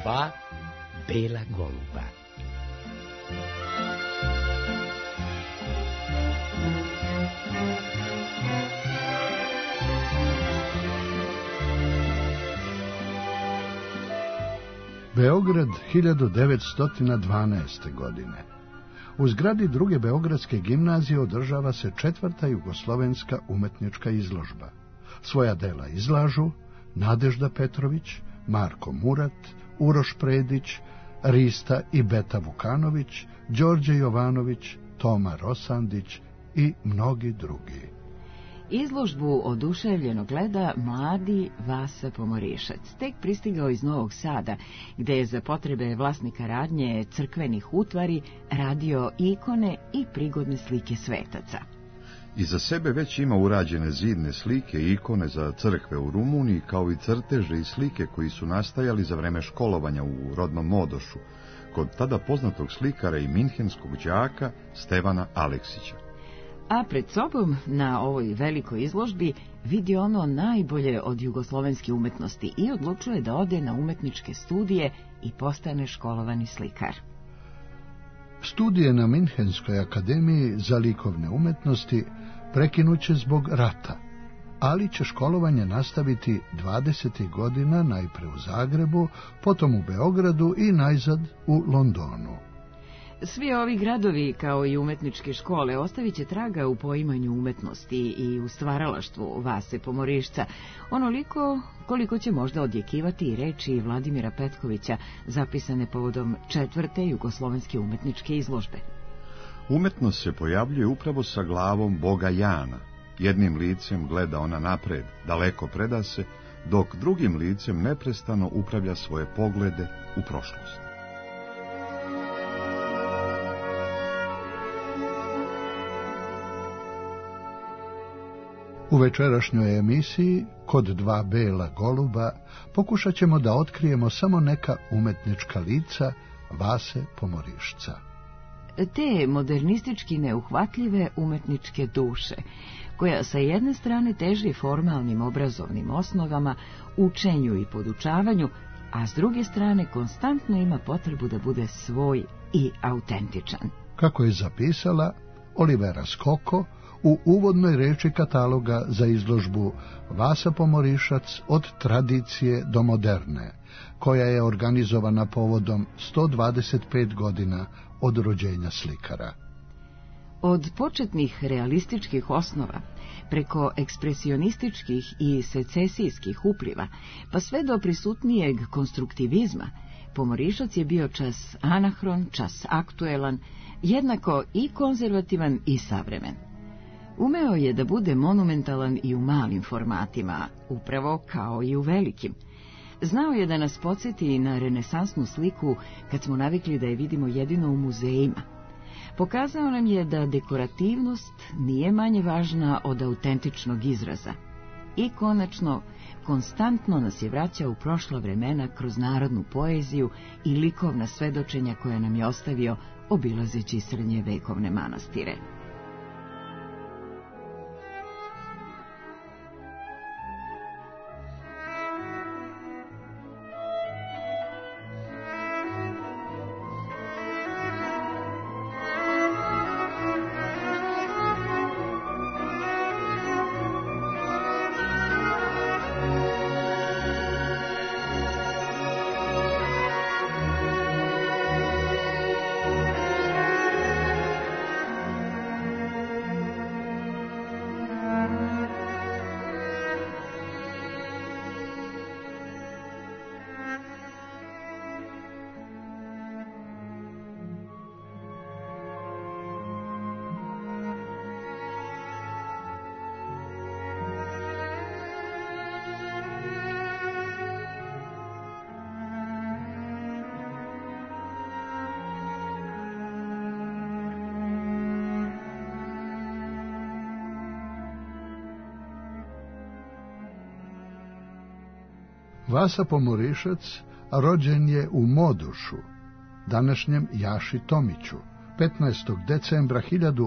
2 bela goluba. Beograd 1912. godine. U zgradi druge Beogradske gimnazije održava se 4. jugoslovenska umetnička izložba. Svoja dela izlažu Nadežda Petrović, Marko Murat, Uroš Predić, Rista i Beta Vukanović, Đorđe Jovanović, Toma Rosandić i mnogi drugi. Izložbu oduševljeno gleda mladi Vasa Pomorišac, tek pristigao iz Novog Sada, gde je za potrebe vlasnika radnje crkvenih utvari radio ikone i prigodne slike svetaca. Iza sebe već ima urađene zidne slike i ikone za crkve u Rumuniji, kao i crteže i slike koji su nastajali za vreme školovanja u rodnom Modošu, kod tada poznatog slikara i minhenskog đaka Stevana Aleksića. A pred sobom na ovoj velikoj izložbi vidi ono najbolje od jugoslovenske umetnosti i odlučuje da ode na umetničke studije i postane školovani slikar. Studije na Minhenskoj akademiji za likovne umetnosti prekinuće zbog rata, ali će školovanje nastaviti 20. godina najpre u Zagrebu, potom u Beogradu i najzad u Londonu. Svi ovi gradovi, kao i umetničke škole, ostavit će traga u poimanju umetnosti i u stvaralaštvu Vase Pomorišca, onoliko koliko će možda odjekivati i reči Vladimira Petkovića, zapisane povodom 4. jugoslovenske umetničke izložbe. Umetnost se pojavljuje upravo sa glavom Boga Jana. Jednim licem gleda ona napred, daleko predase, dok drugim licem neprestano upravlja svoje poglede u prošlost. U večerašnjoj emisiji Kod 2 bela goluba pokušat ćemo da otkrijemo samo neka umetnička lica Vase Pomorišca. Te modernistički neuhvatljive umetničke duše, koja sa jedne strane teži formalnim obrazovnim osnovama, učenju i podučavanju, a s druge strane konstantno ima potrebu da bude svoj i autentičan. Kako je zapisala Olivera Skoko u uvodnoj reči kataloga za izložbu Vasa Pomorišac od tradicije do moderne, koja je organizovana povodom 125 godina od rođenja slikara. Od početnih realističkih osnova, preko ekspresionističkih i secesijskih upliva, pa sve do prisutnijeg konstruktivizma, Pomorišac je bio čas anahron, čas aktuelan, jednako i konzervativan i savremen. Umeo je da bude monumentalan i u malim formatima, upravo kao i u velikim. Znao je da nas podsjeti na renesansnu sliku kad smo navikli da je vidimo jedino u muzejima. Pokazao nam je da dekorativnost nije manje važna od autentičnog izraza. I konačno, konstantno nas je vraćao u prošla vremena kroz narodnu poeziju i likovna svedočenja koja nam je ostavio obilazeći srednjevekovne manastire. Vasa Pomorišac rođen je u Modošu, današnjem Jaši Tomiću, 15. decembra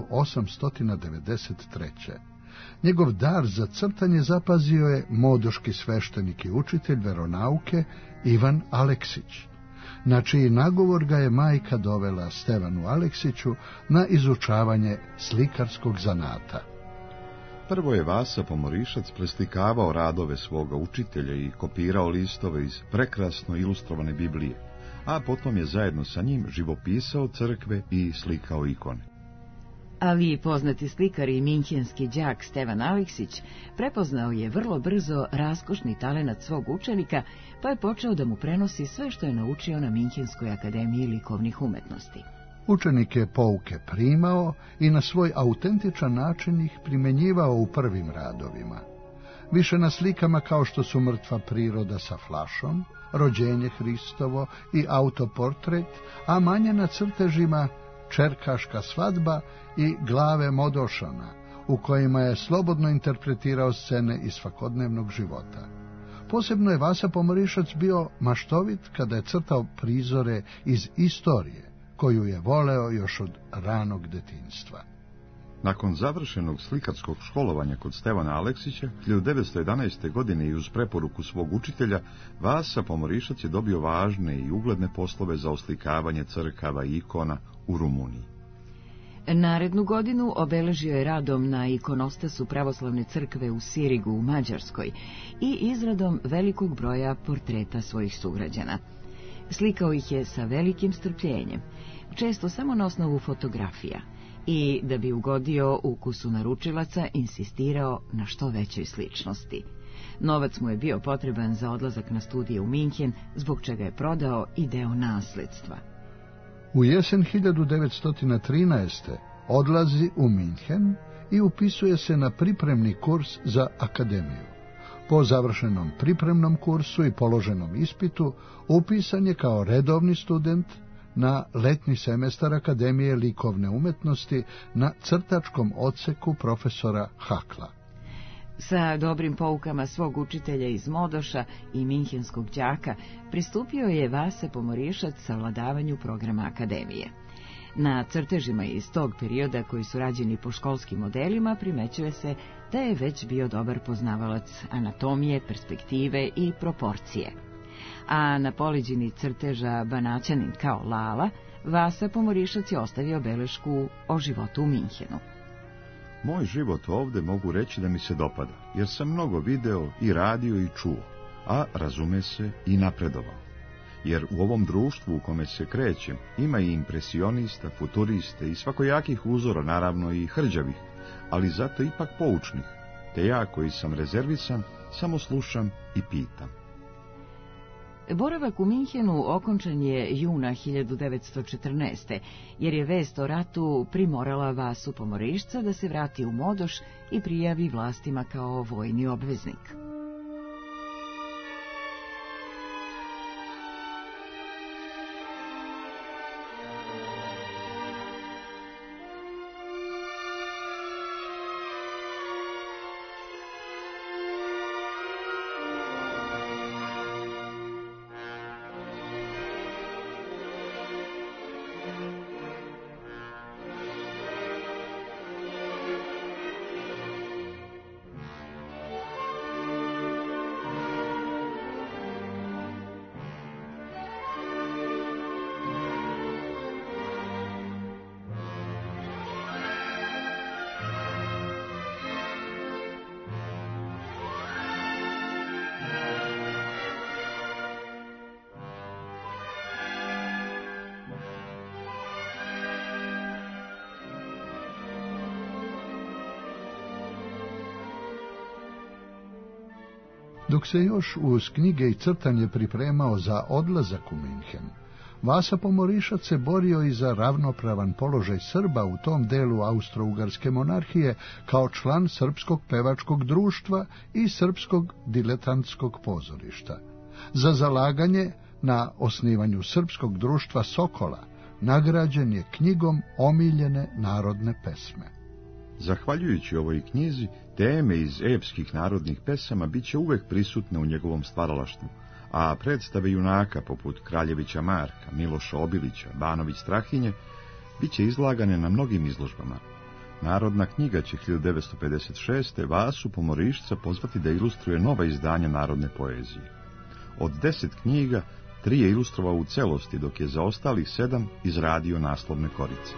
1893. Njegov dar za crtanje zapazio je modoški sveštenik i učitelj veronauke Ivan Aleksić. na čiji nagovor ga je majka dovela Stevanu Aleksiću na izučavanje slikarskog zanata. Prvo je Vasa Pomorišac preslikavao radove svoga učitelja i kopirao listove iz prekrasno ilustrovane Biblije, a potom je zajedno sa njim živopisao crkve i slikao ikone. Ali poznati slikar i minhenski đak Stevan Aleksić prepoznao je vrlo brzo raskošni talenat svog učenika, pa je počeo da mu prenosi sve što je naučio na Minhenskoj akademiji likovnih umetnosti. Učenik je pouke primao i na svoj autentičan način ih primenjivao u prvim radovima. Više na slikama kao što su Mrtva priroda sa flašom, Rođenje Hristovo i autoportret, a manje na crtežima Čerkaška svadba i Glave Modošana, u kojima je slobodno interpretirao scene iz svakodnevnog života. Posebno je Vasa Pomorišac bio maštovit kada je crtao prizore iz istorije, koju je voleo još od ranog detinjstva. Nakon završenog slikarskog školovanja kod Stevana Aleksića, 1911. godine i uz preporuku svog učitelja, Vasa Pomorišac je dobio važne i ugledne poslove za oslikavanje crkava i ikona u Rumuniji. Narednu godinu obeležio je radom na ikonostasu pravoslavne crkve u Sirigu u Mađarskoj i izradom velikog broja portreta svojih sugrađana. Slikao ih je sa velikim strpljenjem, često samo na osnovu fotografija, i da bi ugodio ukusu naručilaca insistirao na što većoj sličnosti. Novac mu je bio potreban za odlazak na studije u Minhen, zbog čega je prodao i deo nasledstva. U jesen 1913. odlazi u Minhen i upisuje se na pripremni kurs za akademiju. Po završenom pripremnom kursu i položenom ispitu upisan je kao redovni student na letnji semestar Akademije likovne umetnosti na crtačkom odseku profesora Hakla. Sa dobrim poukama svog učitelja iz Modoša i minhenskog đaka pristupio je Vasa Pomorišac savladavanju programa akademije. Na crtežima iz tog perioda, koji su rađeni po školskim modelima, primećuje se da je već bio dobar poznavalac anatomije, perspektive i proporcije. A na poleđini crteža Banaćanin kao Lala, Vasa Pomorišac je ostavio belešku o životu u Minhenu. Moj život ovde mogu reći da mi se dopada, jer sam mnogo video i radio i čuo, a razume se i napredovao. Jer u ovom društvu u kome se krećem ima i impresionista, futuriste i svakojakih uzora, naravno i hrđavih, ali zato ipak poučnih, te ja koji sam rezervisan samo slušam i pitam. Boravak u Minhenu okončan je juna 1914. jer je vest o ratu primorala Vasu Pomorišca da se vrati u Modoš i prijavi vlastima kao vojni obveznik. Dok se još uz knjige i crtanje pripremao za odlazak u Minhen, Vasa Pomorišac se borio i za ravnopravan položaj Srba u tom delu Austro-Ugarske monarhije kao član Srpskog pevačkog društva i Srpskog diletantskog pozorišta. Za zalaganje na osnivanju Srpskog društva Sokola nagrađen je knjigom Omiljene narodne pesme. Zahvaljujući ovoj knjizi, teme iz epskih narodnih pesama bit će uvek prisutne u njegovom stvaralaštvu, a predstave junaka poput Kraljevića Marka, Miloša Obilića, Banović Strahinje bit će izlagane na mnogim izložbama. Narodna knjiga će 1956. Vasu Pomorišca pozvati da ilustruje nova izdanja narodne poezije. Od 10 knjiga 3 je ilustrovao u celosti, dok je za ostalih 7 izradio naslovne korice.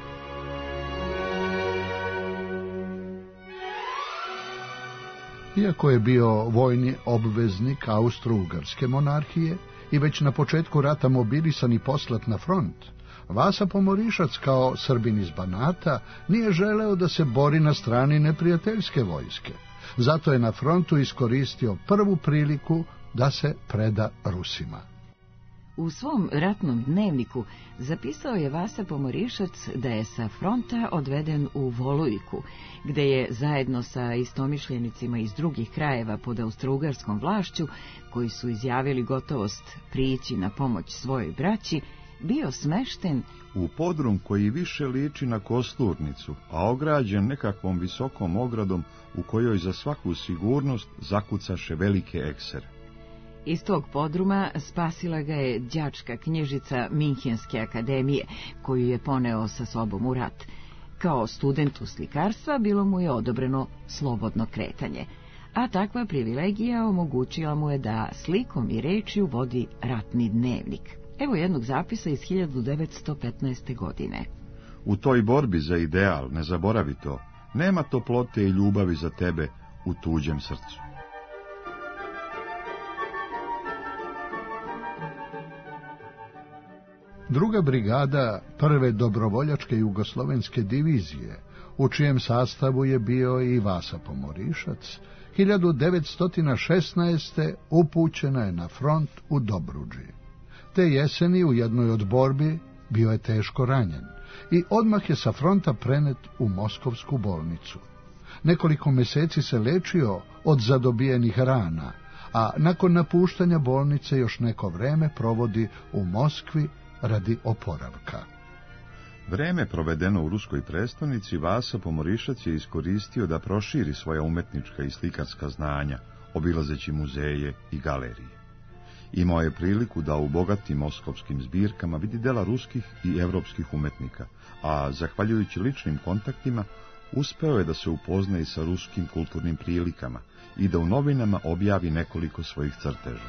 Iako je bio vojni obveznik Austro-Ugarske monarhije i već na početku rata mobilisan i poslat na front, Vasa Pomorišac kao Srbin iz Banata nije želeo da se bori na strani neprijateljske vojske. Zato je na frontu iskoristio prvu priliku da se preda Rusima. U svom ratnom dnevniku zapisao je Vasa Pomorišac da je sa fronta odveden u Volujiku, gde je zajedno sa istomišljenicima iz drugih krajeva pod austrougarskom vlašću, koji su izjavili gotovost prići na pomoć svojoj braći, bio smešten u podrum koji više liči na kosturnicu, a ograđen nekakvom visokom ogradom u kojoj za svaku sigurnost zakucaše velike eksere. Iz tog podruma spasila ga je đačka knjižica Minhenske akademije, koju je poneo sa sobom u rat. Kao studentu slikarstva bilo mu je odobreno slobodno kretanje, a takva privilegija omogućila mu je da slikom i rečju vodi ratni dnevnik. Evo jednog zapisa iz 1915. godine. U toj borbi za ideal, ne zaboravi to, nema toplote i ljubavi za tebe u tuđem srcu. Druga brigada prve dobrovoljačke jugoslovenske divizije, u čijem sastavu je bio i Vasa Pomorišac, 1916. upućena je na front u Dobruđi. Te jeseni u jednoj od borbi bio je teško ranjen i odmah je sa fronta prenet u Moskovsku bolnicu. Nekoliko meseci se lečio od zadobijenih rana, a nakon napuštanja bolnice još neko vreme provodi u Moskvi radi oporavka. Vreme provedeno u ruskoj prestonici Vasa Pomorišac je iskoristio da proširi svoja umetnička i slikarska znanja, obilazeći muzeje i galerije. Imao je priliku da u bogatim moskovskim zbirkama vidi dela ruskih i evropskih umetnika, a zahvaljujući ličnim kontaktima uspeo je da se upozna i sa ruskim kulturnim prilikama i da u novinama objavi nekoliko svojih crteža.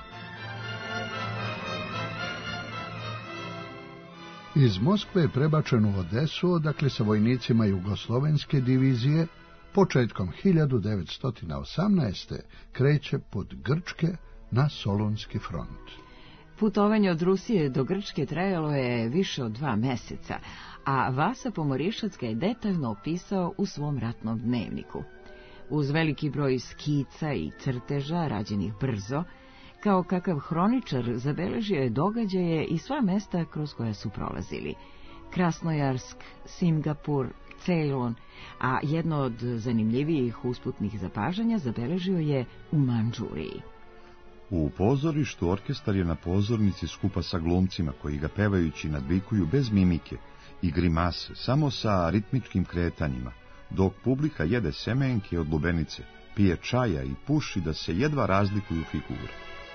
Iz Moskve je prebačen u Odesu, odakle sa vojnicima jugoslovenske divizije početkom 1918. kreće pod Grčke na Solunski front. Putovanje od Rusije do Grčke trajalo je više od 2 meseca, a Vasa Pomorišac ga je detaljno opisao u svom ratnom dnevniku. Uz veliki broj skica i crteža, rađenih brzo, kao kakav hroničar zabeležio je događaje i sva mesta kroz koja su prolazili. Krasnojarsk, Singapur, Ceylon, a jedno od zanimljivijih usputnih zapažanja zabeležio je u Mandžuriji. U pozorištu orkestar je na pozornici skupa sa glumcima koji ga pevajući nadvikuju bez mimike i grimase, samo sa ritmičkim kretanjima, dok publika jede semenke od lubenice, pije čaja i puši da se jedva razlikuju figure.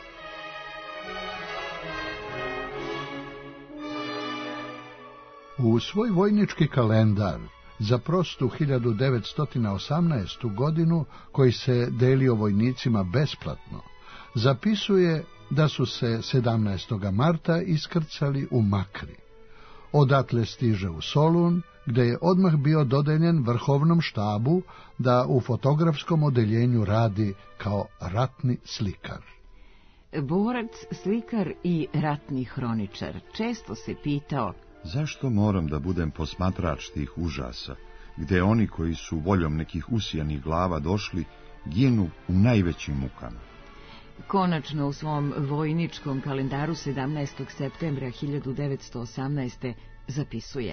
U svoj vojnički kalendar za prostu 1918. godinu, koji se delio vojnicima besplatno, zapisuje da su se 17. marta iskrcali u Makri. Odatle stiže u Solun, gde je odmah bio dodeljen vrhovnom štabu da u fotografskom odeljenju radi kao ratni slikar. Borac, slikar i ratni hroničar često se pitao: zašto moram da budem posmatrač tih užasa, gde oni koji su voljom nekih usijanih glava došli, ginu u najvećim mukama? Konačno u svom vojničkom kalendaru 17. septembra 1918. zapisuje: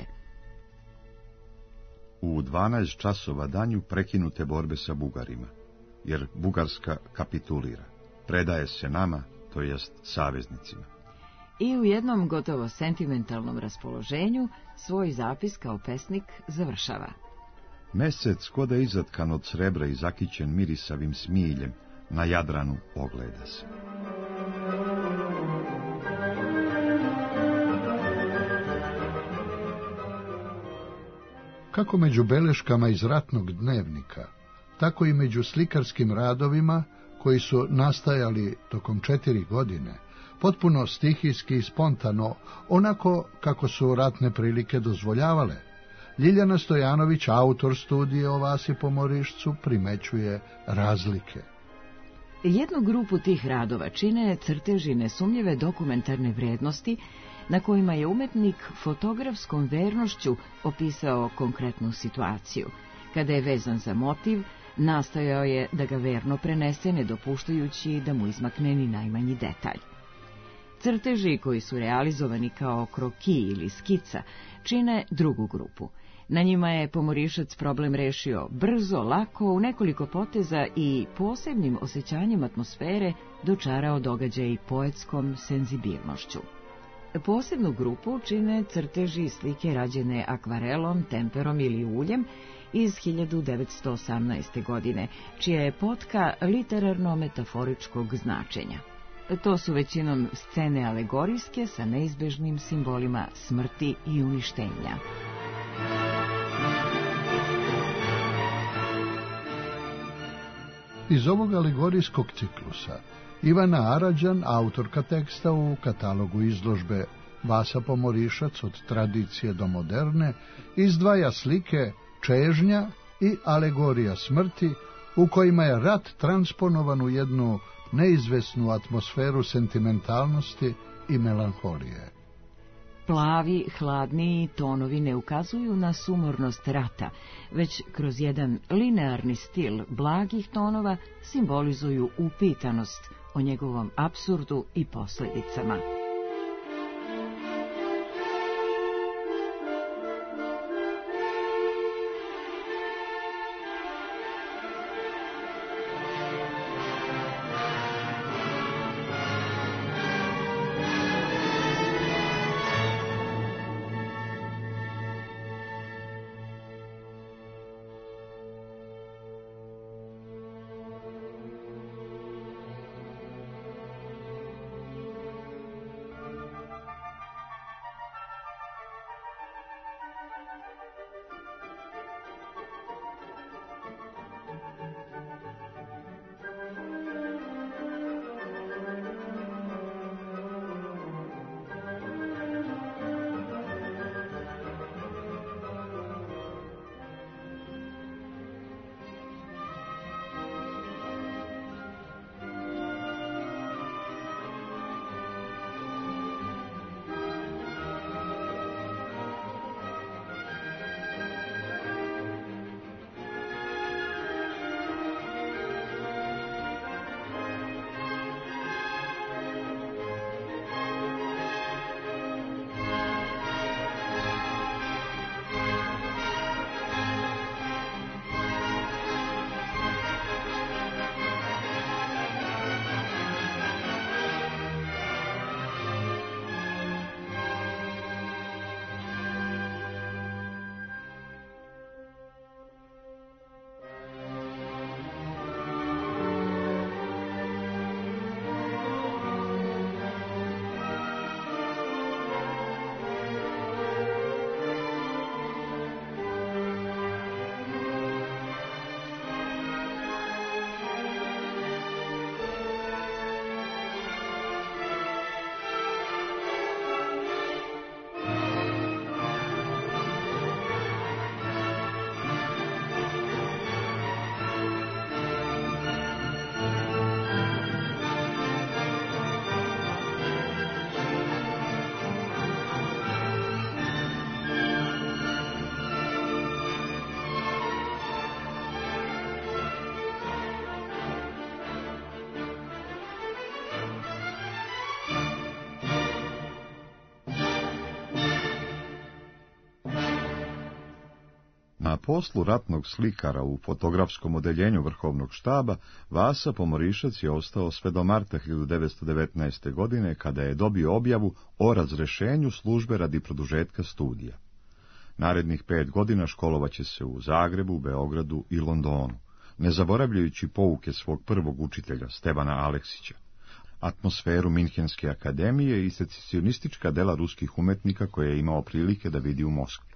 u 12 časova danju prekinute borbe sa Bugarima, jer Bugarska kapitulira, predaje se nama, to jest saveznicima. I u jednom gotovo sentimentalnom raspoloženju svoj zapis kao pesnik završava: mesec koda izatkan od srebra i zakićen mirisavim smiljem, na Jadranu ogleda se. Kako među beleškama iz ratnog dnevnika, tako i među slikarskim radovima koji su nastajali tokom 4 godine, potpuno stihijski i spontano, onako kako su ratne prilike dozvoljavale, Ljiljana Stojanović, autor studije o Vasi Pomorišcu, primećuje razlike. Jednu grupu tih radova čine crteži nesumnjive dokumentarne vrednosti, na kojima je umetnik fotografskom vernošću opisao konkretnu situaciju. Kada je vezan za motiv, nastojao je da ga verno prenese, ne dopuštajući da mu izmakne ni najmanji detalj. Crteži koji su realizovani kao kroki ili skica čine drugu grupu. Na njima je Pomorišac problem rešio brzo, lako, u nekoliko poteza i posebnim osjećanjem atmosfere dočarao događaj poetskom senzibilnošću. Posebnu grupu čine crteži i slike rađene akvarelom, temperom ili uljem iz 1918. godine, čija je potka literarno-metaforičkog značenja. To su većinom scene alegorijske sa neizbežnim simbolima smrti i uništenja. Iz ovog alegorijskog ciklusa Ivana Arađan, autorka teksta u katalogu izložbe Vasa Pomorišac od tradicije do moderne, izdvaja slike Čežnja i Alegorija smrti, u kojima je rat transponovan u jednu neizvesnu atmosferu sentimentalnosti i melanholije. Plavi, hladniji tonovi ne ukazuju na sumornost rata, već kroz jedan linearni stil blagih tonova simbolizuju upitanost o njegovom apsurdu i posljedicama. Na poslu ratnog slikara u fotografskom odeljenju Vrhovnog štaba, Vasa Pomorišac je ostao sve do marta 1919. godine, kada je dobio objavu o razrešenju službe radi produžetka studija. Narednih 5 godina školovaće se u Zagrebu, Beogradu i Londonu, ne zaboravljajući pouke svog prvog učitelja, Stevana Aleksića, atmosferu Minhenske akademije i secesionistička dela ruskih umetnika koje je imao prilike da vidi u Moskvi.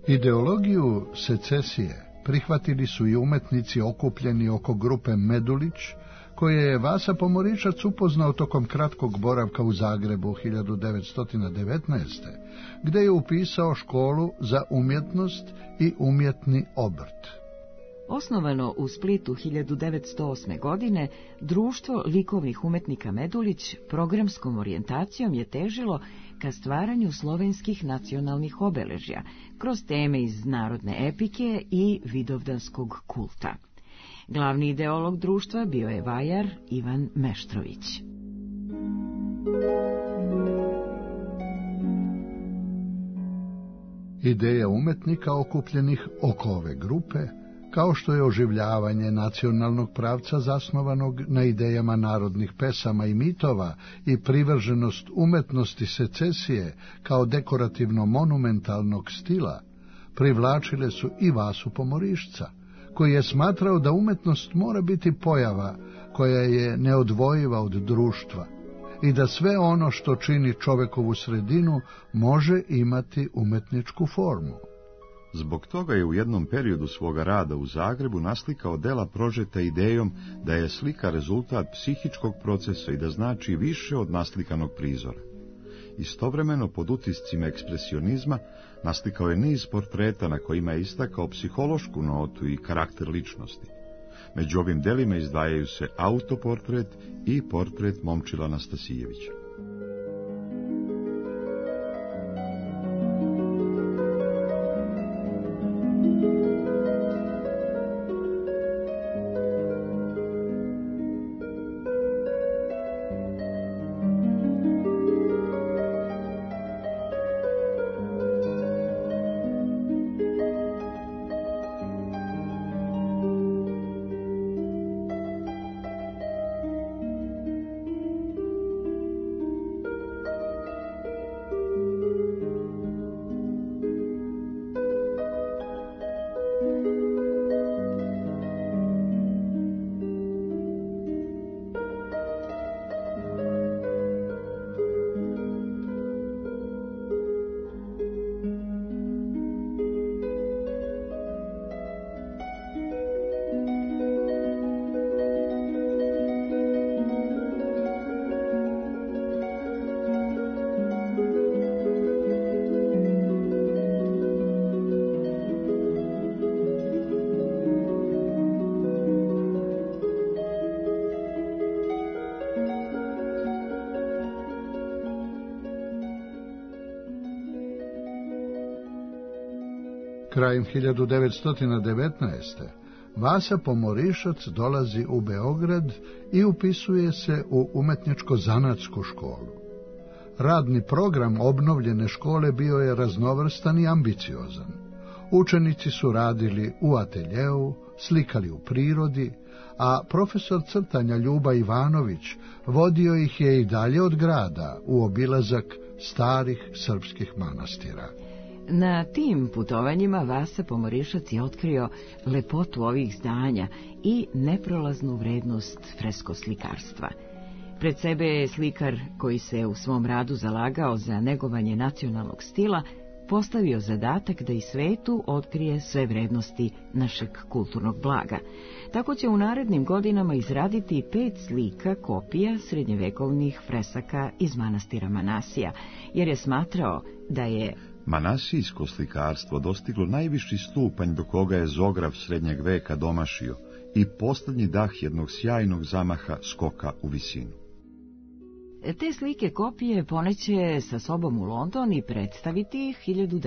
Ideologiju secesije prihvatili su i umetnici okupljeni oko grupe Medulić, koje je Vasa Pomorišac upoznao tokom kratkog boravka u Zagrebu 1919. gde je upisao školu za umjetnost i umjetni obrt. Osnovano u Splitu 1908. godine, Društvo likovnih umetnika Medulić programskom orijentacijom je težilo ka stvaranju slovenskih nacionalnih obeležja kroz teme iz narodne epike i vidovdanskog kulta. Glavni ideolog društva bio je vajar Ivan Meštrović. Ideja umetnika okupljenih oko ove grupe, kao što je oživljavanje nacionalnog pravca zasnovanog na idejama narodnih pesama i mitova i privrženost umetnosti secesije kao dekorativno-monumentalnog stila, privlačile su i Vasu Pomorišca, koji je smatrao da umetnost mora biti pojava koja je neodvojiva od društva i da sve ono što čini čovekovu sredinu može imati umetničku formu. Zbog toga je u jednom periodu svoga rada u Zagrebu naslikao dela prožeta idejom da je slika rezultat psihičkog procesa i da znači više od naslikanog prizora. Istovremeno, pod utiscima ekspresionizma, naslikao je niz portreta na kojima je istakao psihološku notu i karakter ličnosti. Među ovim delima izdvajaju se autoportret i portret Momčila Nastasijevića. Krajem 1919. Vasa Pomorišac dolazi u Beograd i upisuje se u umetničko-zanatsku školu. Radni program obnovljene škole bio je raznovrstan i ambiciozan. Učenici su radili u ateljeu, slikali u prirodi, a profesor crtanja Ljuba Ivanović vodio ih je i dalje od grada u obilazak starih srpskih manastira. Na tim putovanjima Vasa Pomorišac je otkrio lepotu ovih zdanja i neprolaznu vrednost freskoslikarstva. Pred sebe je slikar koji se u svom radu zalagao za negovanje nacionalnog stila postavio zadatak da i svetu otkrije sve vrednosti našeg kulturnog blaga. Tako će u narednim godinama izraditi 5 slika kopija srednjevekovnih fresaka iz manastira Manasija, jer je smatrao da je manasijsko slikarstvo dostiglo najviši stupanj do koga je Zograf srednjeg veka domašio i posljednji dah jednog sjajnog zamaha skoka u visinu. Te slike kopije poneće sa sobom u London i predstaviti ih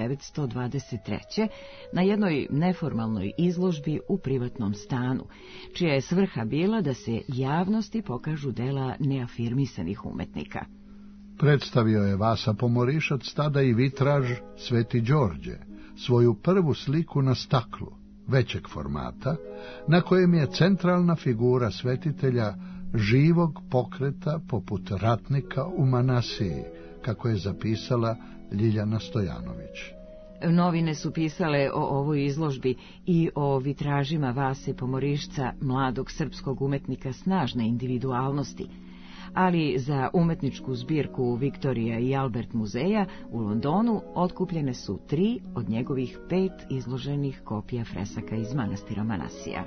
1923. na jednoj neformalnoj izložbi u privatnom stanu, čija je svrha bila da se javnosti pokažu dela neafirmisanih umetnika. Predstavio je Vasa Pomorišac tada i vitraž Sveti Đorđe, svoju prvu sliku na staklu, većeg formata, na kojem je centralna figura svetitelja živog pokreta poput ratnika u Manasiji, kako je zapisala Ljiljana Stojanović. Novine su pisale o ovoj izložbi i o vitražima Vase Pomorišca, mladog srpskog umetnika snažne individualnosti, ali za umetničku zbirku Victoria i Albert muzeja u Londonu otkupljene su 3 od njegovih 5 izloženih kopija fresaka iz manastira Manasija.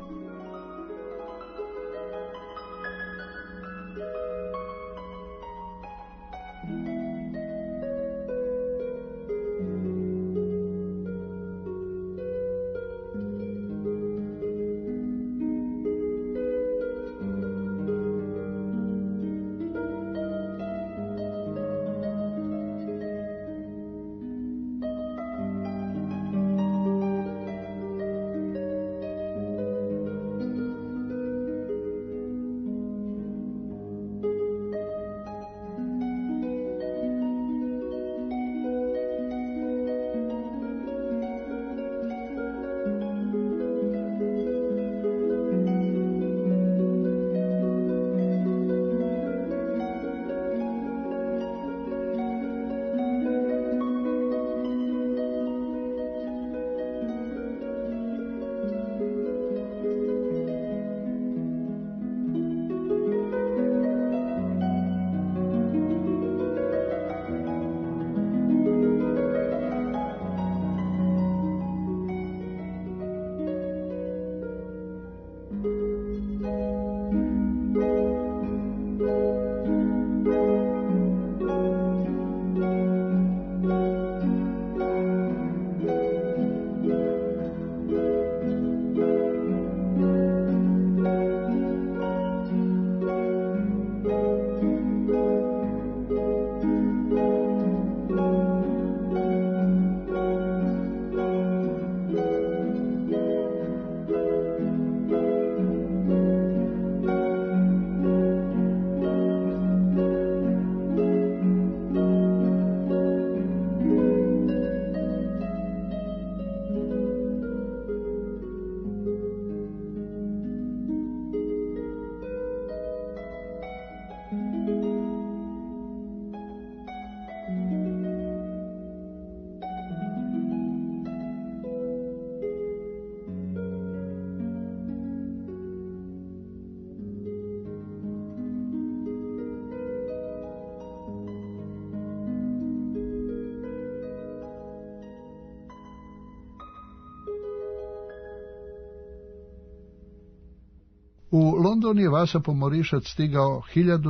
U London je Vasa Pomorišac stigao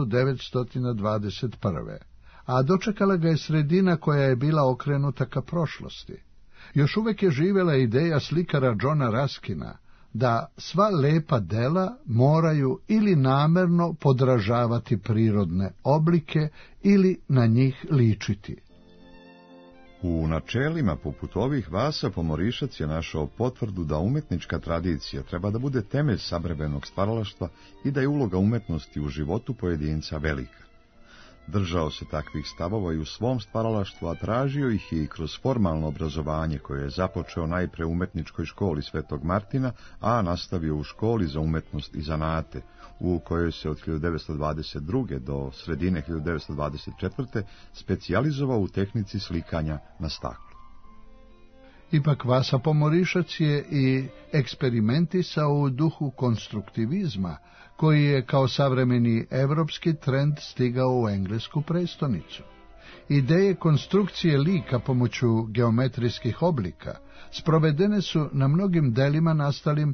1921. a dočekala ga je sredina koja je bila okrenuta ka prošlosti. Još uvijek je živjela ideja slikara Johna Ruskina da sva lepa dela moraju ili namerno podražavati prirodne oblike ili na njih ličiti. U načelima poput ovih Vasa Pomorišac je našao potvrdu da umetnička tradicija treba da bude temelj savremenog stvaralaštva i da je uloga umetnosti u životu pojedinca velika. Držao se takvih stavova i u svom stvaralaštvu, a tražio ih je i kroz formalno obrazovanje koje je započeo najpre u umetničkoj školi Svetog Martina, a nastavio u školi za umetnost i zanate, u kojoj se od 1922. do sredine 1924. specijalizovao u tehnici slikanja na staklu. Ipak Vasa Pomorišac je i eksperimentisao u duhu konstruktivizma, koji je kao savremeni evropski trend stigao u englesku prestonicu. Ideje konstrukcije lika pomoću geometrijskih oblika sprovedene su na mnogim delima nastalim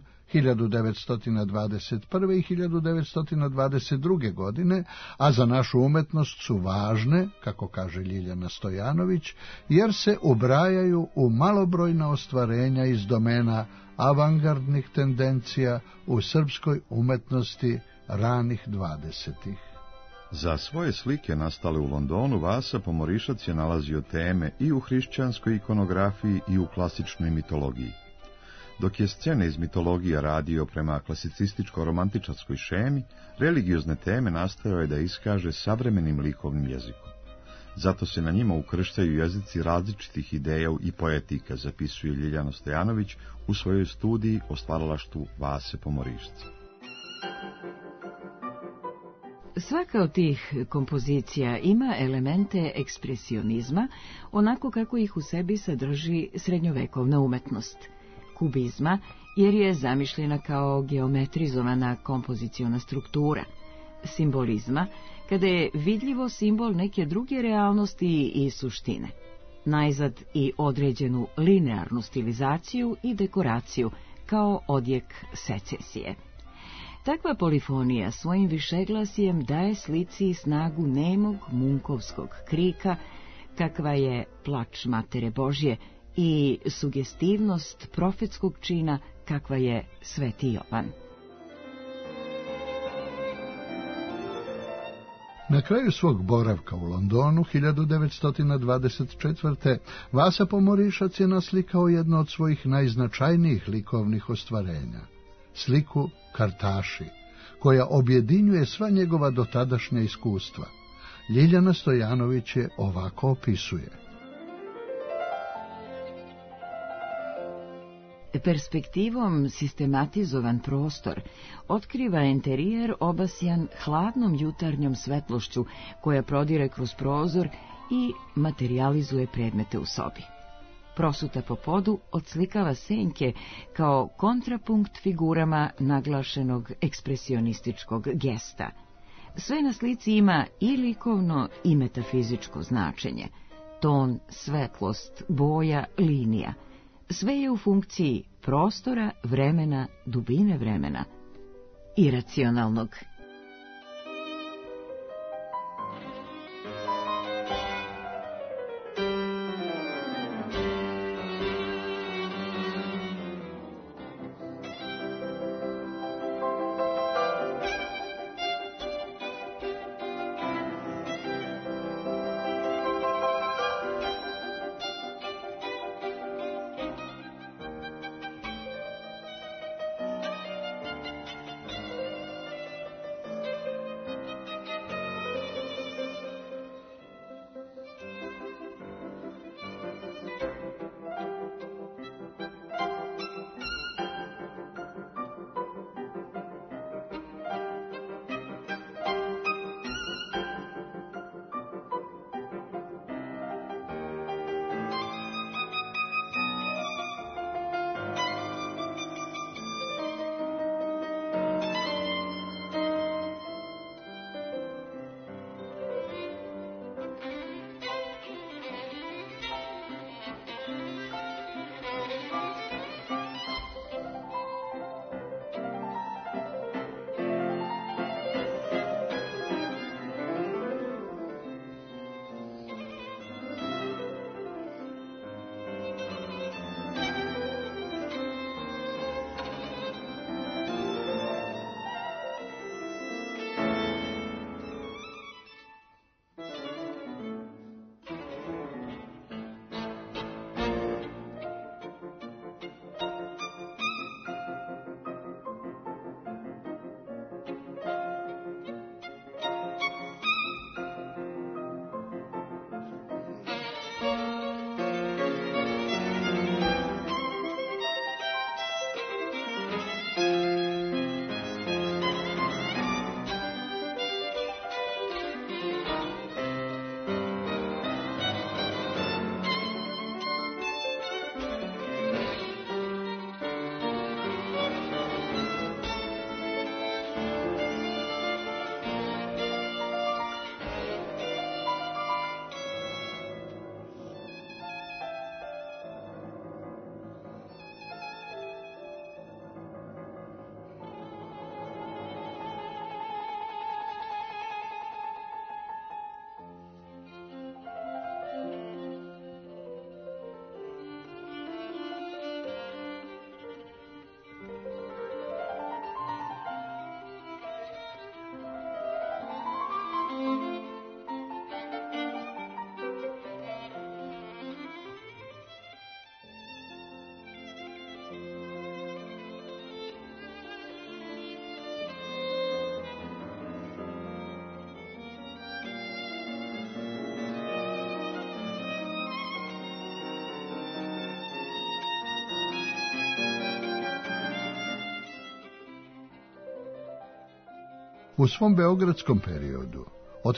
1921. i 1922. godine, a za našu umetnost su važne, kako kaže Ljiljana Stojanović, jer se ubrajaju u malobrojna ostvarenja iz domena avangardnih tendencija u srpskoj umetnosti ranih 20. Za svoje slike nastale u Londonu, Vasa Pomorišac je nalazio teme i u hrišćanskoj ikonografiji i u klasičnoj mitologiji. Dok je scene iz mitologija radio prema klasicističko-romantičarskoj šemi, religiozne teme nastojao je da iskaže savremenim likovnim jezikom. Zato se na njima ukrštaju jezici različitih ideja i poetika, zapisuje Ljiljana Stojanović u svojoj studiji o stvaralaštvu Vase Pomorišca. Svaka od tih kompozicija ima elemente ekspresionizma, onako kako ih u sebi sadrži srednjovekovna umetnost. Kubizma, jer je zamišljena kao geometrizovana kompoziciona struktura. simbolizma, kada je vidljivo simbol neke druge realnosti i suštine. Najzad i određenu linearnu stilizaciju i dekoraciju kao odjek secesije. Takva polifonija svojim višeglasijem daje slici snagu nemog munkovskog krika, kakva je plač Matere Božje, i sugestivnost profetskog čina, kakva je Sveti Jovan. Na kraju svog boravka u Londonu 1924. Vasa Pomorišac je naslikao jedno od svojih najznačajnijih likovnih ostvarenja, sliku Kartaši, koja objedinjuje sva njegova dotadašnja iskustva. Ljiljana Stojanović je ovako opisuje. Perspektivom sistematizovan prostor otkriva enterijer obasjan hladnom jutarnjom svetlošću koja prodire kroz prozor i materijalizuje predmete u sobi. Prosuta po podu odslikava senke kao kontrapunkt figurama naglašenog ekspresionističkog gesta. Sve na slici ima i likovno i metafizičko značenje. Ton, svetlost, boja, linija. Sve je u funkciji prostora, vremena, dubine vremena, iracionalnog. U svom beogradskom periodu, od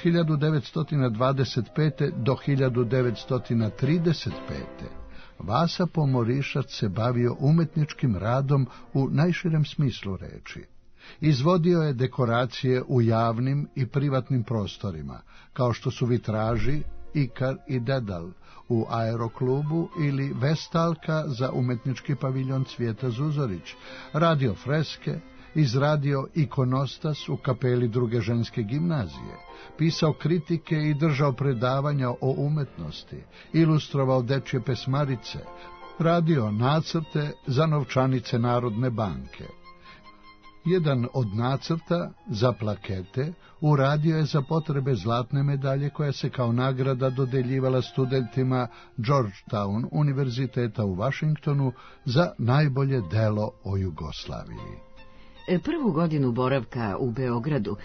1925. do 1935. Vasa Pomorišac se bavio umetničkim radom u najširem smislu reči. Izvodio je dekoracije u javnim i privatnim prostorima, kao što su vitraži Ikar i Dedal u Aeroklubu ili Vestalka za umetnički paviljon Cvijeta Zuzorić, radio freske, izradio ikonostas u kapeli druge ženske gimnazije, pisao kritike i držao predavanja o umetnosti, ilustrovao dečje pesmarice, radio nacrte za novčanice Narodne banke. Jedan od nacrta za plakete uradio je za potrebe zlatne medalje koja se kao nagrada dodeljivala studentima Georgetown univerziteta u Washingtonu za najbolje delo o Jugoslaviji. Prvu godinu boravka u Beogradu,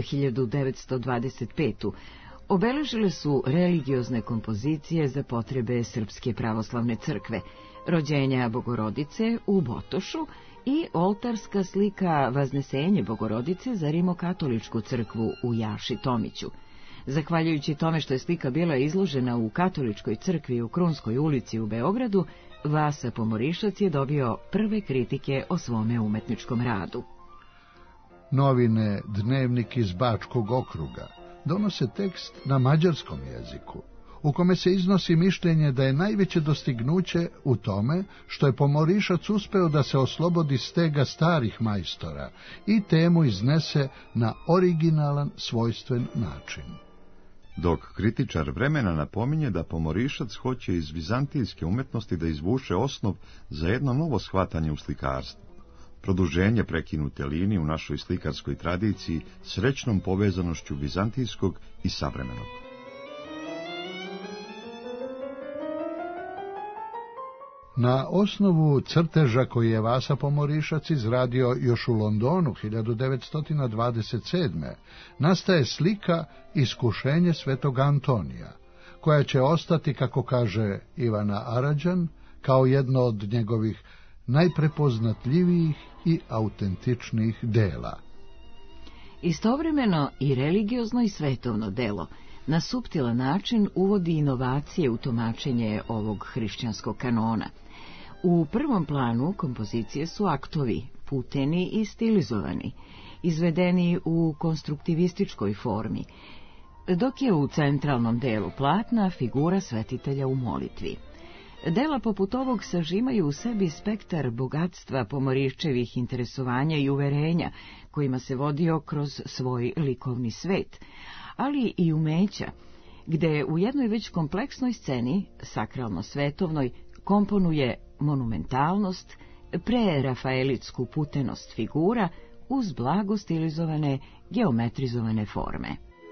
1925. obeležile su religiozne kompozicije za potrebe Srpske pravoslavne crkve, rođenja Bogorodice u Botošu i oltarska slika Vaznesenje Bogorodice za Rimokatoličku crkvu u Jaši Tomiću. Zahvaljujući tome što je slika bila izložena u Katoličkoj crkvi u Krunskoj ulici u Beogradu, Vasa Pomorišac je dobio prve kritike o svome umetničkom radu. Novine Dnevnik iz Bačkog okruga donose tekst na mađarskom jeziku, u kome se iznosi mišljenje da je najveće dostignuće u tome što je Pomorišac uspeo da se oslobodi stega starih majstora i temu iznese na originalan, svojstven način. Dok kritičar vremena napominje da Pomorišac hoće iz vizantijske umetnosti da izvuče osnov za jedno novo shvatanje u slikarstvu, produženje prekinute linije u našoj slikarskoj tradiciji srećnom povezanošću vizantijskog i savremenog. Na osnovu crteža koji je Vasa Pomorišac izradio još u Londonu 1927. nastaje slika Iskušenje svetog Antonija, koja će ostati, kako kaže Ivana Arađan, kao jedno od njegovih najprepoznatljivijih i autentičnijih dela. Istovremeno i religiozno i svetovno delo na suptilan način uvodi inovacije u tumačenje ovog hrišćanskog kanona. U prvom planu kompozicije su aktovi, puteni i stilizovani, izvedeni u konstruktivističkoj formi, dok je u centralnom delu platna figura svetitelja u molitvi. Dela poput ovog sažimaju u sebi spektar bogatstva Pomoriščevih interesovanja i uverenja, kojima se vodio kroz svoj likovni svet, ali i umeća, gde u jednoj već kompleksnoj sceni, sakralno-svetovnoj, komponuje monumentalnost, prerafaelitsku putenost figura uz blago stilizovane, geometrizovane forme.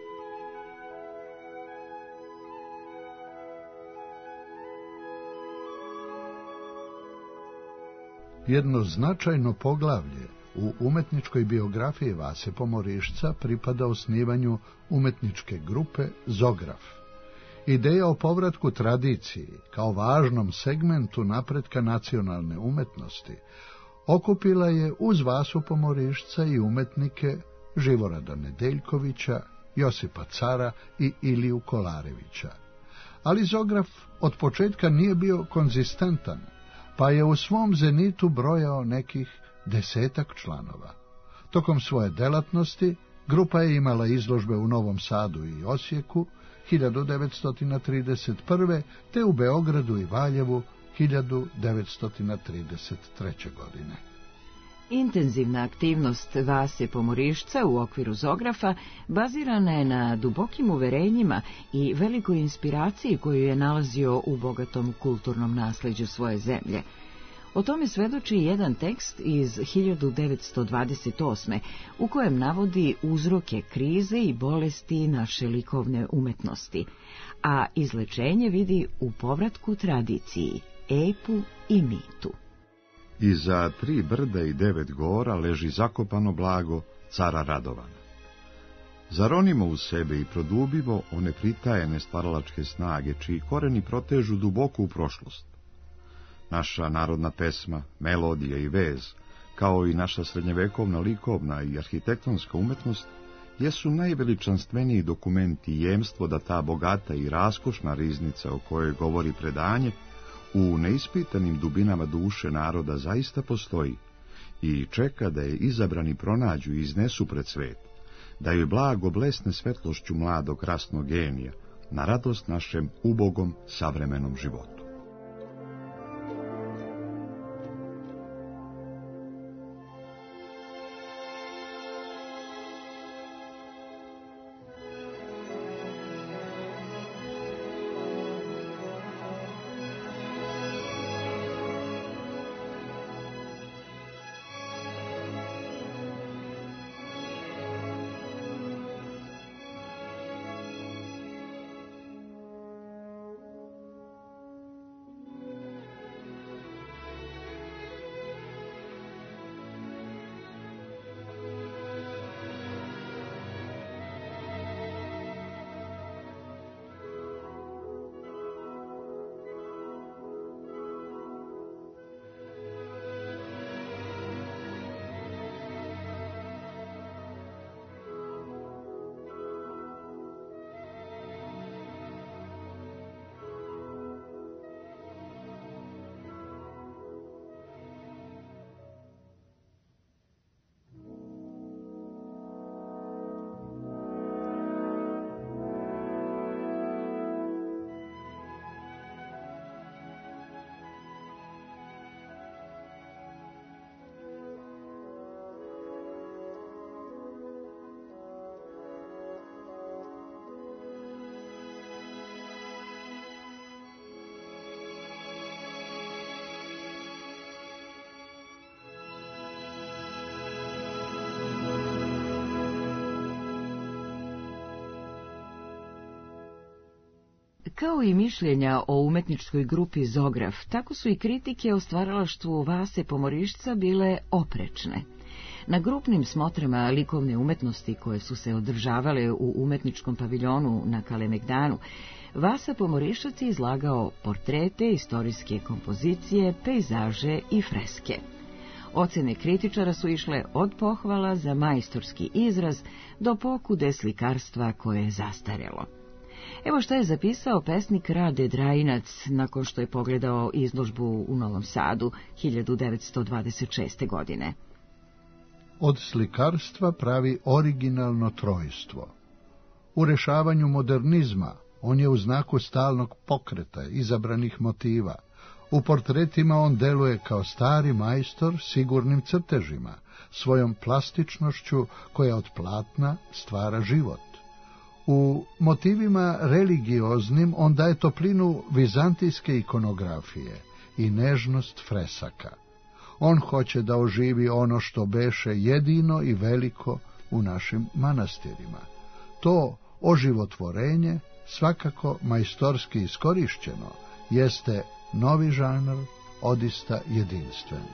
Jedno značajno poglavlje u umetničkoj biografiji Vase Pomorišca pripada osnivanju umetničke grupe Zograf. Ideja o povratku tradiciji kao važnom segmentu napretka nacionalne umetnosti okupila je uz Vasu Pomorišca i umetnike Živorada Nedeljkovića, Josipa Cara i Iliju Kolarevića. Ali Zograf od početka nije bio konzistentan, pa je u svom zenitu brojao nekih 10 članova. Tokom svoje delatnosti grupa je imala izložbe u Novom Sadu i Osijeku 1931. te u Beogradu i Valjevu 1933. godine. Intenzivna aktivnost Vase Pomorišca u okviru Zografa bazirana je na dubokim uverenjima i velikoj inspiraciji koju je nalazio u bogatom kulturnom nasleđu svoje zemlje. O tome svedoči jedan tekst iz 1928. u kojem navodi uzroke krize i bolesti naše likovne umetnosti, a izlečenje vidi u povratku tradiciji, epu i mitu. Iza 3 brda i 9 gora leži zakopano blago cara Radovana. Zaronimo u sebe i produbimo one pritajene stvaralačke snage, čiji koreni protežu duboko u prošlost. Naša narodna pesma, melodija i vez, kao i naša srednjevekovna likovna i arhitektonska umetnost, jesu najveličanstveniji dokumenti i jemstvo da ta bogata i raskošna riznica o kojoj govori predanje, u neispitanim dubinama duše naroda zaista postoji i čeka da je izabrani pronađu i iznesu pred svet, da joj blago blesne svetlošću mladog rasnog genija, na radost našem ubogom savremenom životu. Kao i mišljenja o umetničkoj grupi Zograf, tako su i kritike o stvaralaštvu Vase Pomorišca bile oprečne. Na grupnim smotrama likovne umetnosti koje su se održavale u umetničkom paviljonu na Kalemegdanu, Vasa Pomorišac je izlagao portrete, istorijske kompozicije, pejzaže i freske. Ocene kritičara su išle od pohvala za majstorski izraz do pokude slikarstva koje je zastarelo. Evo što je zapisao pesnik Rade Drajinac nakon što je pogledao izložbu u Novom Sadu 1926. godine. Od slikarstva pravi originalno trojstvo. U rešavanju modernizma on je u znaku stalnog pokreta, izabranih motiva. U portretima on deluje kao stari majstor sigurnim crtežima, svojom plastičnošću koja od platna stvara život. U motivima religioznim on daje toplinu vizantijske ikonografije i nežnost fresaka. On hoće da oživi ono što beše jedino i veliko u našim manastirima. To oživotvorenje, svakako majstorski iskorišćeno, jeste novi žanr, odista jedinstven.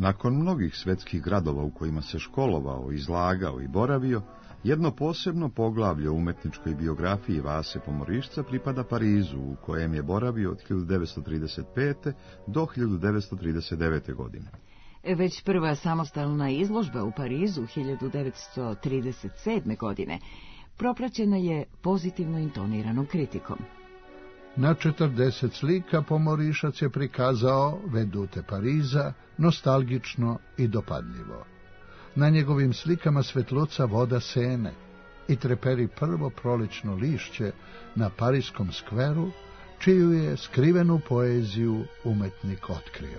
Nakon mnogih svetskih gradova u kojima se školovao, izlagao i boravio, jedno posebno poglavlje u umetničkoj biografiji Vase Pomorišca pripada Parizu, u kojem je boravio od 1935. do 1939. godine. Već prva samostalna izložba u Parizu 1937. godine propraćena je pozitivno intoniranom kritikom. Na 40 slika Pomorišac je prikazao vedute Pariza nostalgično i dopadljivo. Na njegovim slikama svetluca voda Sene i treperi prvo prolično lišće na pariskom skveru, čiju je skrivenu poeziju umetnik otkrio.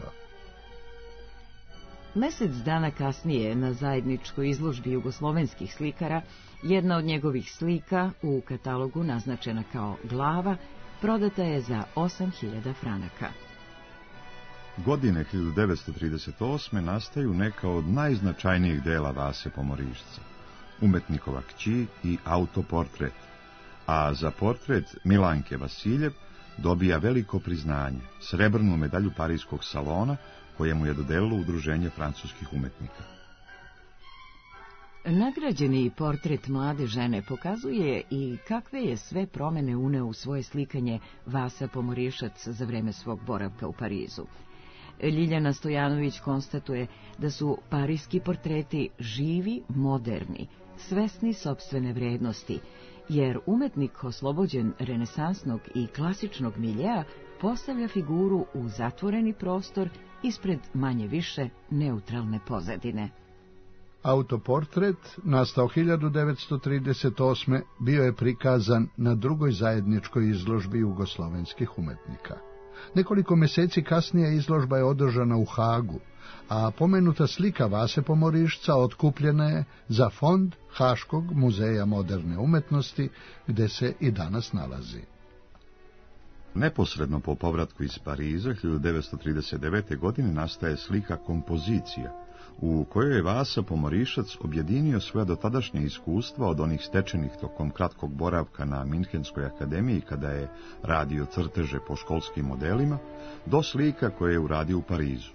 Mesec dana kasnije, na zajedničkoj izložbi jugoslovenskih slikara, jedna od njegovih slika, u katalogu naznačena kao glava, prodata je za 8.000 franaka. Godine 1938. nastaju neka od najznačajnijih dela Vase Pomorišca, umetnikova kći i autoportret, a za portret Milanke Vasiljev dobija veliko priznanje, srebrnu medalju Parijskog salona, kojemu je dodelilo Udruženje francuskih umetnika. Nagrađeni portret mlade žene pokazuje i kakve je sve promene uneo u svoje slikanje Vasa Pomorišac za vreme svog boravka u Parizu. Ljiljana Stojanović konstatuje da su parijski portreti živi, moderni, svesni sopstvene vrednosti, jer umetnik oslobođen renesansnog i klasičnog miljea postavlja figuru u zatvoreni prostor ispred manje više neutralne pozadine. Autoportret, nastao 1938. bio je prikazan na drugoj zajedničkoj izložbi jugoslovenskih umetnika. Nekoliko meseci kasnije izložba je održana u Hagu, a pomenuta slika Vase Pomorišca otkupljena je za fond Haškog muzeja moderne umetnosti, gde se i danas nalazi. Neposredno po povratku iz Pariza 1939. godine nastaje slika Kompozicija, u kojoj je Vasa Pomorišac objedinio svoja dotadašnja iskustva od onih stečenih tokom kratkog boravka na Minhenskoj akademiji kada je radio crteže po školskim modelima, do slika koje je uradio u Parizu.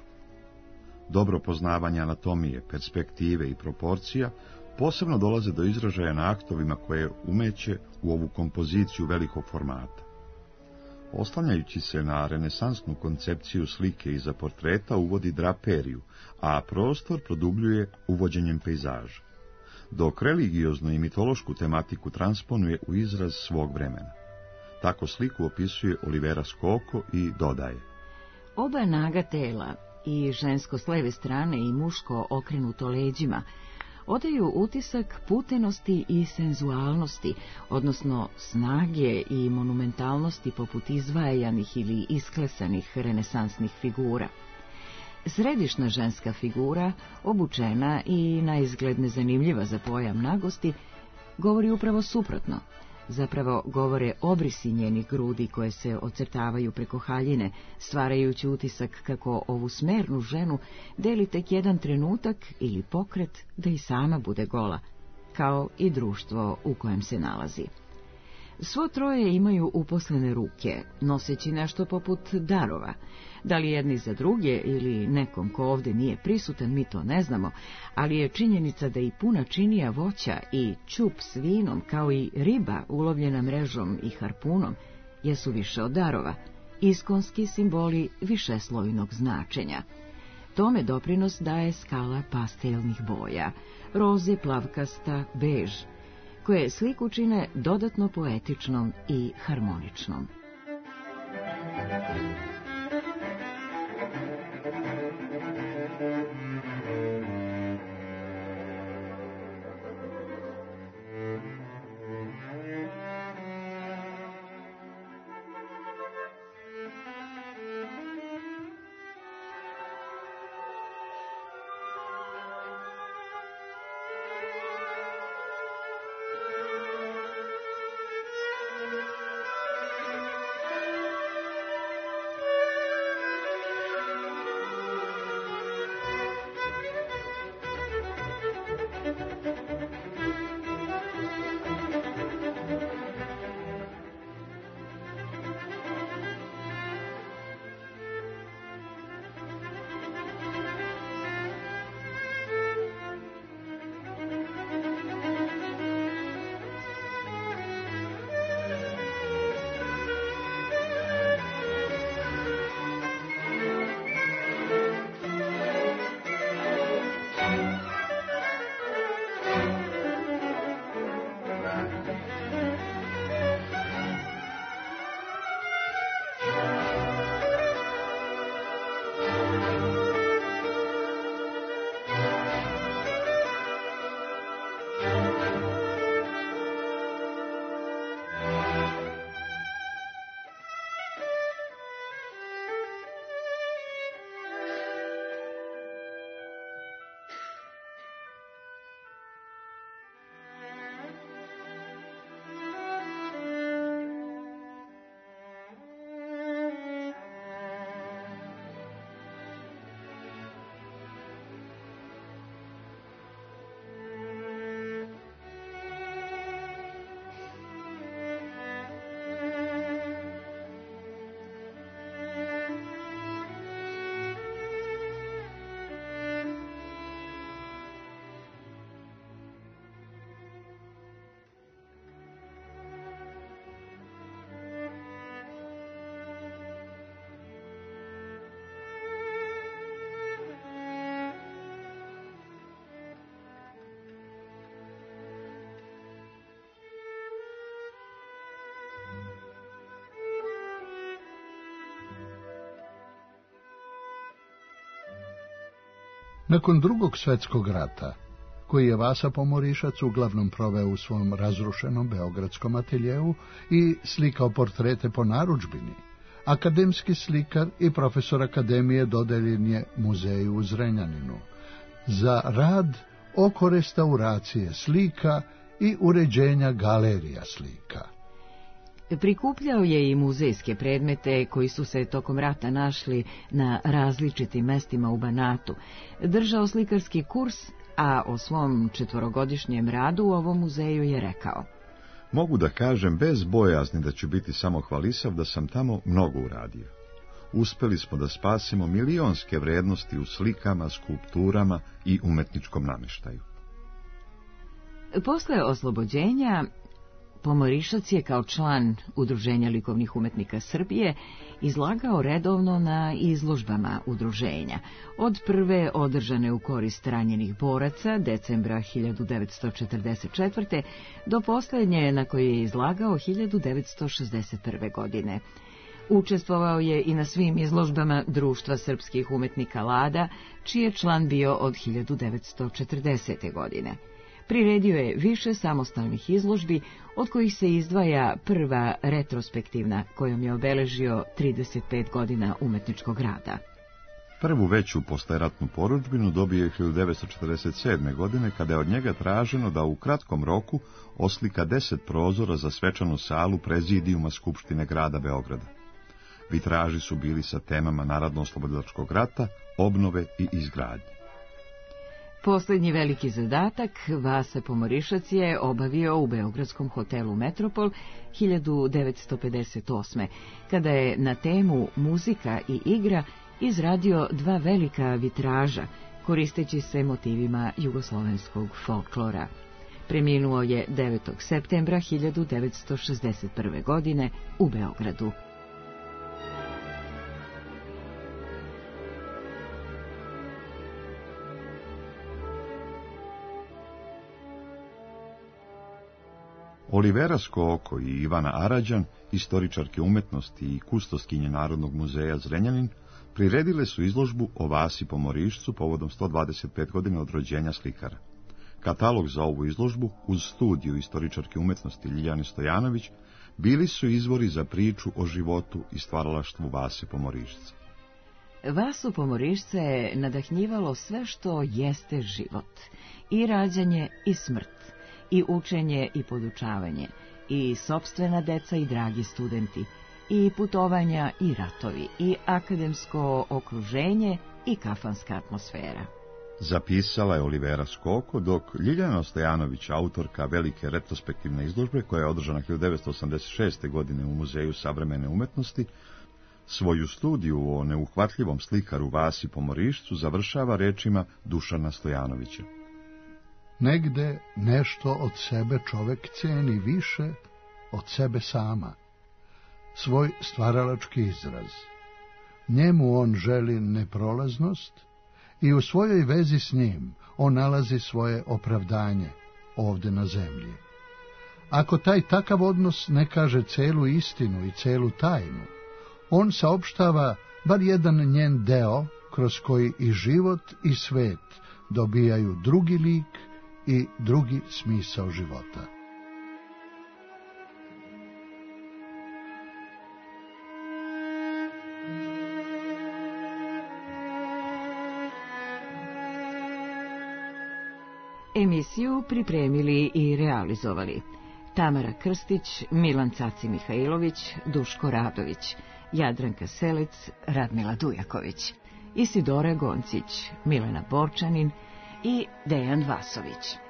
Dobro poznavanje anatomije, perspektive i proporcija posebno dolaze do izražaja na aktovima koje umeće u ovu kompoziciju velikog formata. Oslanjajući se na renesansnu koncepciju slike iza portreta uvodi draperiju, a prostor produbljuje uvođenjem pejzaža, dok religioznu i mitološku tematiku transponuje u izraz svog vremena. Tako sliku opisuje Olivera Scocco i dodaje: Oba naga tela, i žensko s leve strane i muško okrenuto leđima, odaju utisak putenosti i senzualnosti, odnosno snage i monumentalnosti poput izvajanih ili isklesanih renesansnih figura. Središna ženska figura, obučena i naizgled nezanimljiva za pojam nagosti, govori upravo suprotno. Zapravo govore obrisi njenih grudi koje se ocrtavaju preko haljine, stvarajući utisak kako ovu smernu ženu deli tek jedan trenutak ili pokret da i sama bude gola, kao i društvo u kojem se nalazi. Svo troje imaju uposlene ruke, noseći nešto poput darova. Da li jedni za druge ili nekom ko ovde nije prisutan, mi to ne znamo, ali je činjenica da i puna činija voća i ćup s vinom, kao i riba ulovljena mrežom i harpunom, jesu više od darova, iskonski simboli višeslojnog značenja. Tome doprinos daje skala pastelnih boja, roze, plavkasta, bež, koje sliku čine dodatno poetičnom i harmoničnom. Nakon Drugog svjetskog rata, koji je Vasa Pomorišac uglavnom proveo u svom razrušenom beogradskom ateljeu i slikao portrete po narudžbini, akademski slikar i profesor akademije dodeljen je muzeju u Zrenjaninu za rad oko restauracije slika i uređenja galerija slika. Prikupljao je i muzejske predmete koji su se tokom rata našli na različitim mestima u Banatu, držao slikarski kurs, a o svom 4-godišnjem radu u ovom muzeju je rekao: Mogu da kažem bez bojazni da ću biti samo hvalisav da sam tamo mnogo uradio. Uspeli smo da spasimo milionske vrednosti u slikama, skulpturama i umetničkom nameštaju. Posle oslobođenja, Pomorišac je kao član Udruženja likovnih umetnika Srbije izlagao redovno na izložbama udruženja, od prve održane u korist ranjenih boraca decembra 1944. do posljednje na koje je izlagao 1961. godine. Učestvovao je i na svim izložbama Društva srpskih umetnika Lada, čiji je član bio od 1940. godine. Priredio je više samostalnih izložbi, od kojih se izdvaja prva retrospektivna, kojom je obeležio 35 godina umetničkog rada. Prvu veću posleratnu porudžbinu dobio je 1947. godine, kada je od njega traženo da u kratkom roku oslika 10 prozora za svečanu salu prezidijuma Skupštine grada Beograda. Vitraži su bili sa temama Narodno-oslobodilačkog rata, obnove i izgradnje. Posljednji veliki zadatak Vasa Pomorišac je obavio u beogradskom hotelu Metropol 1958. kada je na temu muzika i igra izradio 2 velika vitraža, koristeći se motivima jugoslovenskog folklora. Preminuo je 9. septembra 1961. godine u Beogradu. Olivera Skoko i Ivana Arađan, istoričarke umetnosti i kustoskinje Narodnog muzeja Zrenjanin, priredile su izložbu o Vasi Pomorišcu povodom 125 godina od rođenja slikara. Katalog za ovu izložbu, uz studiju istoričarke umetnosti Ljiljane Stojanović, bili su izvori za priču o životu i stvaralaštvu Vase Pomorišca. Vasu Pomorišca je nadahnjivalo sve što jeste život, i rađanje i smrt, i učenje i podučavanje, i sopstvena deca i dragi studenti, i putovanja i ratovi, i akademsko okruženje i kafanska atmosfera. Zapisala je Olivera Skoko, dok Ljiljana Stojanović, autorka velike retrospektivne izložbe koja je održana 1986. godine u Muzeju savremene umetnosti, svoju studiju o neuhvatljivom slikaru Vasi Pomorišcu završava rečima Dušana Stojanovića. Negde nešto od sebe čovek ceni više od sebe sama, svoj stvaralački izraz. Njemu on želi neprolaznost i u svojoj vezi s njim on nalazi svoje opravdanje ovde na zemlji. Ako taj takav odnos ne kaže celu istinu i celu tajnu, on saopštava bar jedan njen deo kroz koji i život i svet dobijaju drugi lik i drugi smisao života. Emisiju pripremili i realizovali Tamara Krstić, Milan Caci Mihajlović, Duško Radović, Jadranka Selec, Radmila Dujaković, Isidora Goncić, Milena Borčanin i Dejan Vasović.